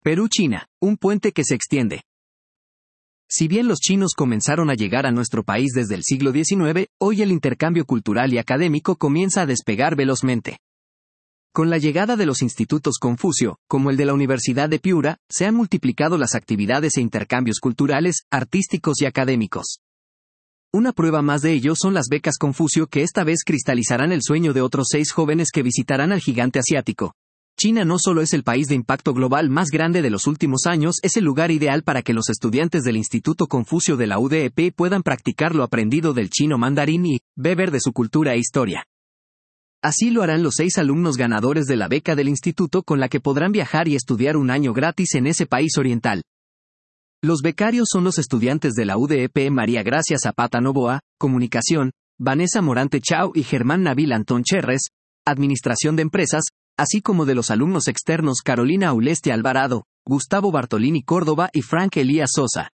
Perú-China, un puente que se extiende. Si bien los chinos comenzaron a llegar a nuestro país desde el siglo XIX, hoy el intercambio cultural y académico comienza a despegar velozmente. Con la llegada de los institutos Confucio, como el de la Universidad de Piura, se han multiplicado las actividades e intercambios culturales, artísticos y académicos. Una prueba más de ello son las becas Confucio, que esta vez cristalizarán el sueño de otros 6 jóvenes que visitarán al gigante asiático. China no solo es el país de impacto global más grande de los últimos años, es el lugar ideal para que los estudiantes del Instituto Confucio de la UDEP puedan practicar lo aprendido del chino mandarín y beber de su cultura e historia. Así lo harán los 6 alumnos ganadores de la beca del instituto, con la que podrán viajar y estudiar un año gratis en ese país oriental. Los becarios son los estudiantes de la UDEP María Gracia Zapata Novoa, Comunicación, Vanessa Morante Chao y Germán Nabil Antón Cherres, Administración de Empresas, así como de los alumnos externos Carolina Aulestia Alvarado, Gustavo Bartolini Córdoba y Frank Elías Sosa.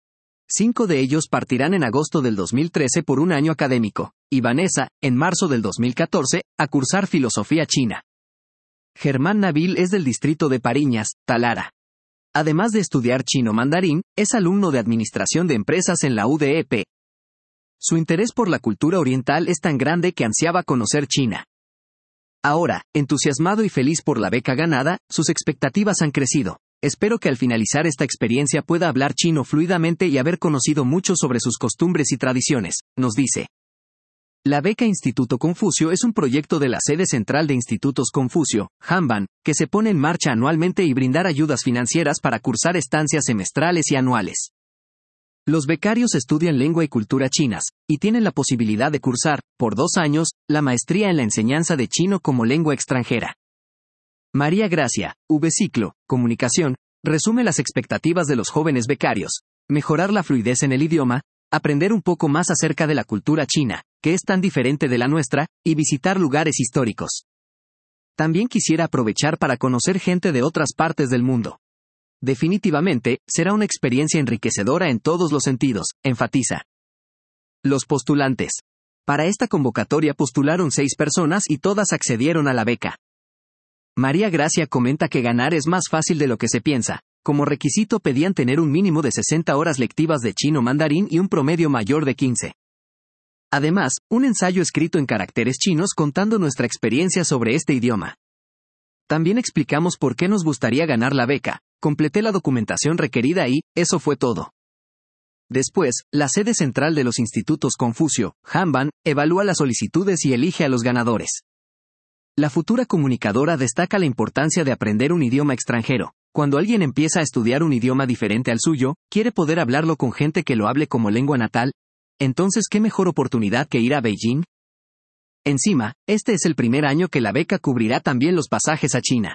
5 de ellos partirán en agosto del 2013 por un año académico, y Vanessa, en marzo del 2014, a cursar Filosofía China. Germán Nabil es del distrito de Pariñas, Talara. Además de estudiar chino mandarín, es alumno de Administración de Empresas en la UDEP. Su interés por la cultura oriental es tan grande que ansiaba conocer China. Ahora, entusiasmado y feliz por la beca ganada, sus expectativas han crecido. Espero que al finalizar esta experiencia pueda hablar chino fluidamente y haber conocido mucho sobre sus costumbres y tradiciones, nos dice. La beca Instituto Confucio es un proyecto de la sede central de Institutos Confucio, Hanban, que se pone en marcha anualmente y brindar ayudas financieras para cursar estancias semestrales y anuales. Los becarios estudian lengua y cultura chinas, y tienen la posibilidad de cursar, por 2 años, la maestría en la enseñanza de chino como lengua extranjera. María Gracia, V-Ciclo, Comunicación, resume las expectativas de los jóvenes becarios: mejorar la fluidez en el idioma, aprender un poco más acerca de la cultura china, que es tan diferente de la nuestra, y visitar lugares históricos. También quisiera aprovechar para conocer gente de otras partes del mundo. Definitivamente, será una experiencia enriquecedora en todos los sentidos, enfatiza. Los postulantes. Para esta convocatoria postularon 6 personas y todas accedieron a la beca. María Gracia comenta que ganar es más fácil de lo que se piensa. Como requisito pedían tener un mínimo de 60 horas lectivas de chino mandarín y un promedio mayor de 15. Además, un ensayo escrito en caracteres chinos contando nuestra experiencia sobre este idioma. También explicamos por qué nos gustaría ganar la beca. Completé la documentación requerida y, eso fue todo. Después, la sede central de los institutos Confucio, Hanban, evalúa las solicitudes y elige a los ganadores. La futura comunicadora destaca la importancia de aprender un idioma extranjero. Cuando alguien empieza a estudiar un idioma diferente al suyo, quiere poder hablarlo con gente que lo hable como lengua natal. Entonces, ¿qué mejor oportunidad que ir a Beijing? Encima, este es el primer año que la beca cubrirá también los pasajes a China.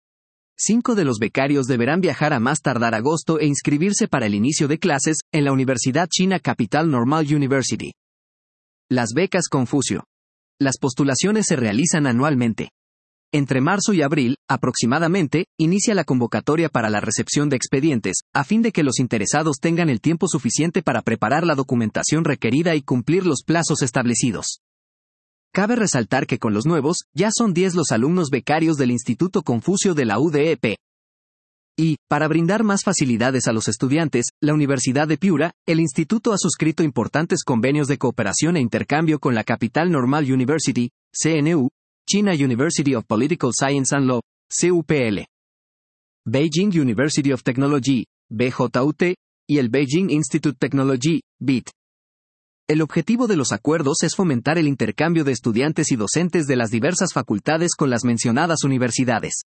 5 de los becarios deberán viajar a más tardar agosto e inscribirse para el inicio de clases en la Universidad China Capital Normal University. Las becas Confucio. Las postulaciones se realizan anualmente. Entre marzo y abril, aproximadamente, inicia la convocatoria para la recepción de expedientes, a fin de que los interesados tengan el tiempo suficiente para preparar la documentación requerida y cumplir los plazos establecidos. Cabe resaltar que con los nuevos, ya son 10 los alumnos becarios del Instituto Confucio de la UDEP. Y, para brindar más facilidades a los estudiantes, la Universidad de Piura, el instituto ha suscrito importantes convenios de cooperación e intercambio con la Capital Normal University, CNU, China University of Political Science and Law, CUPL, Beijing University of Technology, BJUT, y el Beijing Institute Technology, BIT. El objetivo de los acuerdos es fomentar el intercambio de estudiantes y docentes de las diversas facultades con las mencionadas universidades.